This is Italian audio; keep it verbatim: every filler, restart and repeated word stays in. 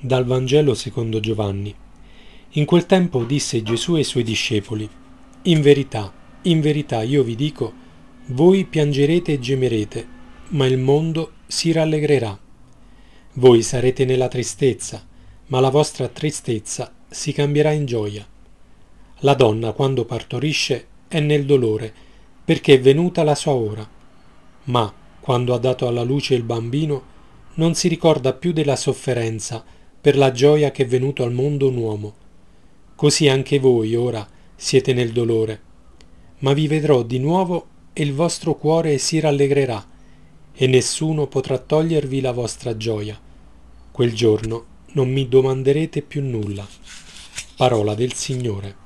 Dal Vangelo secondo Giovanni. In quel tempo disse Gesù ai suoi discepoli: In verità, in verità io vi dico, voi piangerete e gemerete, ma il mondo si rallegrerà. Voi sarete nella tristezza, ma la vostra tristezza si cambierà in gioia. La donna, quando partorisce, è nel dolore, perché è venuta la sua ora. Ma, quando ha dato alla luce il bambino, non si ricorda più della sofferenza per la gioia che è venuto al mondo un uomo. Così anche voi ora siete nel dolore, ma vi vedrò di nuovo e il vostro cuore si rallegrerà, e nessuno potrà togliervi la vostra gioia. Quel giorno non mi domanderete più nulla. Parola del Signore.